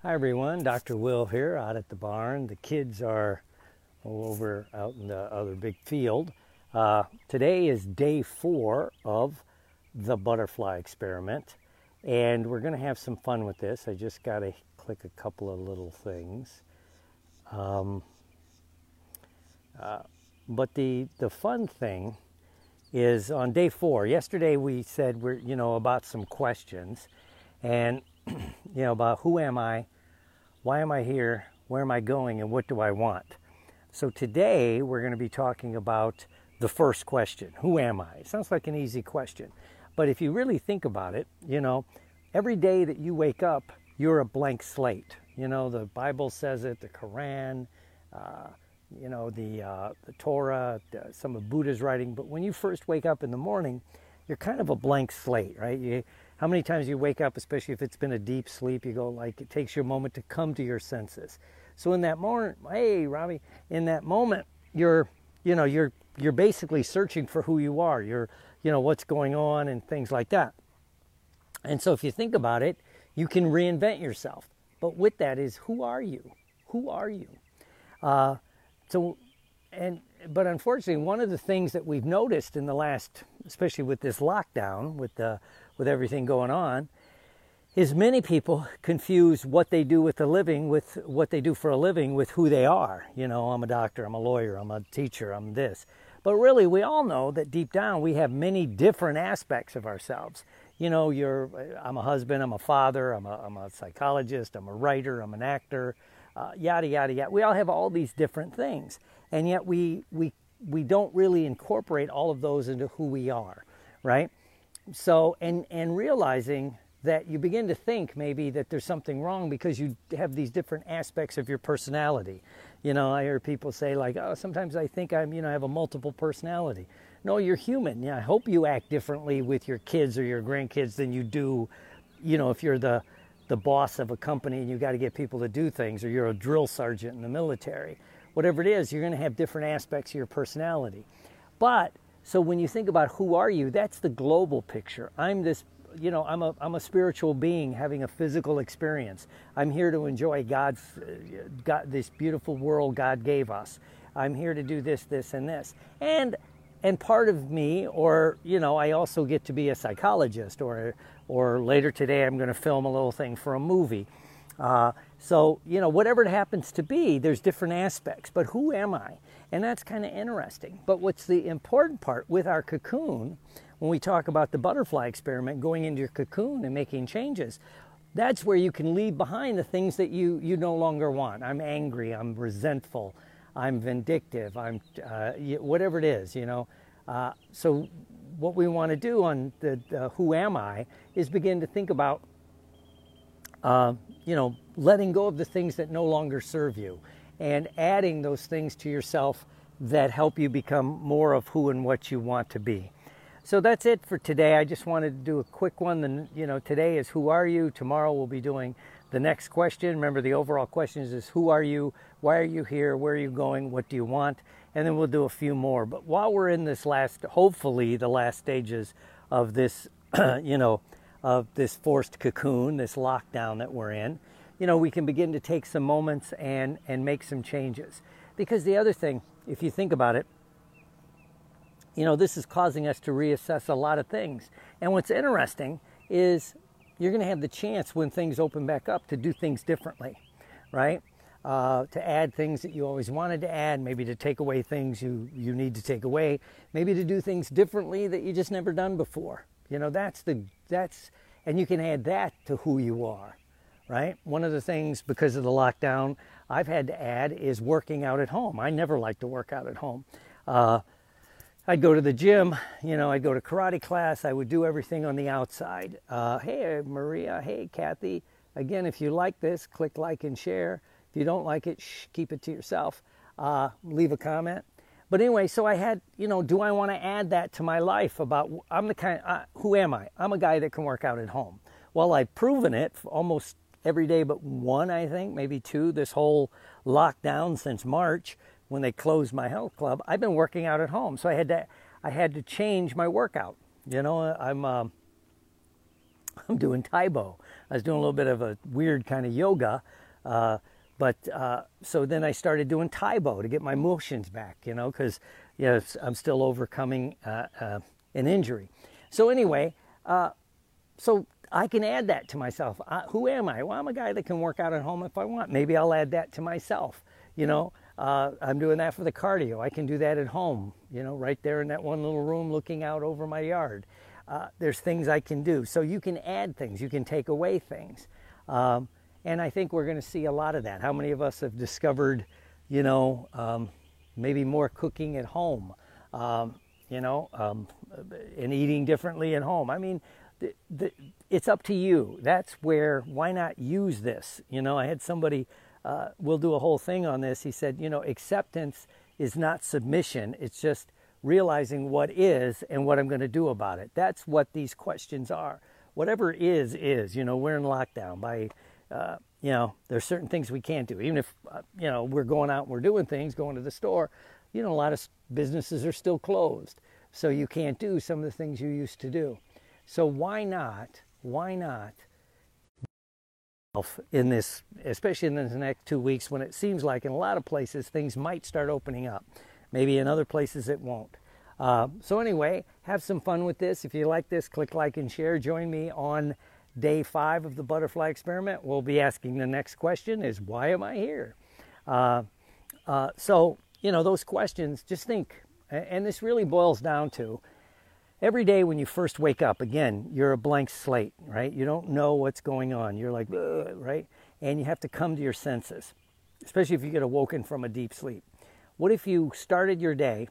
Hi everyone, Dr. Will here out at the barn. The kids are over out in the other big field. Today is day 4 of the butterfly experiment, and we're going to have some fun with this. I just got to click a couple of little things. But the fun thing is on day 4. Yesterday we said about some questions, and about who am I, why am I here, where am I going, and what do I want? So today we're going to be talking about the first question, who am I? It sounds like an easy question, but if you really think about it, every day that you wake up, you're a blank slate. The Bible says it, the Quran, the Torah, some of Buddha's writing. But when you first wake up in the morning, you're kind of a blank slate, right? How many times you wake up, especially if it's been a deep sleep, you go it takes you a moment to come to your senses. So in that moment, hey, Robbie, in that moment, you're basically searching for who you are. You're, what's going on and things like that. And so if you think about it, you can reinvent yourself. But with that is, who are you? Who are you? But unfortunately, one of the things that we've noticed in the last, especially with this lockdown, with everything going on, is many people confuse what they do with a living with what they do for a living with who they are. I'm a doctor, I'm a lawyer, I'm a teacher, I'm this. But really, we all know that deep down we have many different aspects of ourselves. I'm a husband, I'm a father, I'm a psychologist, I'm a writer, I'm an actor, yada, yada, yada. We all have all these different things. And yet we don't really incorporate all of those into who we are, right? So, and realizing that you begin to think maybe that there's something wrong because you have these different aspects of your personality. I hear people say sometimes I think I have a multiple personality. No, you're human. Yeah, I hope you act differently with your kids or your grandkids than you do, if you're the boss of a company and you got to get people to do things, or you're a drill sergeant in the military. Whatever it is, you're going to have different aspects of your personality. But so when you think about who are you, that's the global picture. I'm this, I'm a spiritual being having a physical experience. I'm here to enjoy God, this beautiful world God gave us. I'm here to do this, this, and this. And part of me, or, I also get to be a psychologist, or later today I'm going to film a little thing for a movie. So, whatever it happens to be, there's different aspects. But who am I? And that's kind of interesting. But what's the important part with our cocoon, when we talk about the butterfly experiment, going into your cocoon and making changes, that's where you can leave behind the things that you no longer want. I'm angry, I'm resentful, I'm vindictive, I'm whatever it is, So what we want to do on the who am I is begin to think about letting go of the things that no longer serve you and adding those things to yourself that help you become more of who and what you want to be. So that's it for today. I just wanted to do a quick one. Today is who are you? Tomorrow we'll be doing the next question. Remember, the overall question is who are you? Why are you here? Where are you going? What do you want? And then we'll do a few more. But while we're in this hopefully the last stages of this, of this forced cocoon, this lockdown that we're in, we can begin to take some moments and make some changes. Because the other thing, if you think about it, this is causing us to reassess a lot of things. And what's interesting is you're going to have the chance when things open back up to do things differently, right? To add things that you always wanted to add, maybe to take away things you need to take away, maybe to do things differently that you just never done before. And you can add that to who you are, right? One of the things, because of the lockdown, I've had to add is working out at home. I never liked to work out at home. I'd go to the gym, I'd go to karate class. I would do everything on the outside. Hey, Maria. Hey, Kathy. Again, if you like this, click like and share. If you don't like it, keep it to yourself. Leave a comment. But anyway, so I had, do I want to add that to my life about, who am I? I'm a guy that can work out at home. Well, I've proven it almost every day but one, I think, maybe two, this whole lockdown since March, when they closed my health club. I've been working out at home. So I had to change my workout. I'm doing Taebo. I was doing a little bit of a weird kind of yoga. So then I started doing Taibo to get my motions back, because I'm still overcoming an injury. So anyway, so I can add that to myself. Who am I? Well, I'm a guy that can work out at home if I want. Maybe I'll add that to myself. I'm doing that for the cardio. I can do that at home, right there in that one little room looking out over my yard. There's things I can do. So you can add things. You can take away things. And I think we're going to see a lot of that. How many of us have discovered, maybe more cooking at home, and eating differently at home? I mean, it's up to you. That's where, why not use this? I had somebody, we'll do a whole thing on this. He said, acceptance is not submission. It's just realizing what is and what I'm going to do about it. That's what these questions are. Whatever is. We're in lockdown. There's certain things we can't do. Even if, we're going out and we're doing things, going to the store, a lot of businesses are still closed. So you can't do some of the things you used to do. So why not in this, especially in the next 2 weeks, when it seems like in a lot of places things might start opening up. Maybe in other places it won't. So anyway, have some fun with this. If you like this, click like and share. Join me on day 5 of the butterfly experiment. We'll be asking the next question is, why am I here? So, those questions, just think, and this really boils down to, every day when you first wake up, again, you're a blank slate, right? You don't know what's going on. You're like, right? And you have to come to your senses, especially if you get awoken from a deep sleep. What if you started your day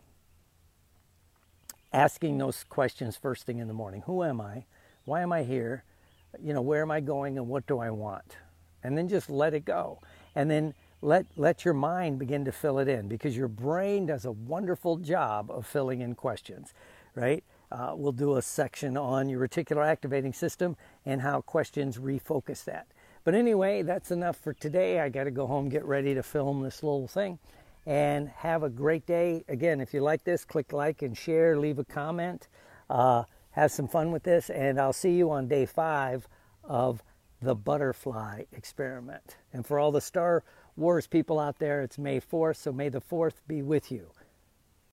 asking those questions first thing in the morning? Who am I? Why am I here? Where am I going and what do I want? And then just let it go. And then let your mind begin to fill it in, because your brain does a wonderful job of filling in questions, right? We'll do a section on your reticular activating system and how questions refocus that. But anyway, that's enough for today. I got to go home, get ready to film this little thing, and have a great day. Again, if you like this, click like and share, leave a comment. Have some fun with this, and I'll see you on day 5 of the butterfly experiment. And for all the Star Wars people out there, it's May 4th, so may the 4th be with you.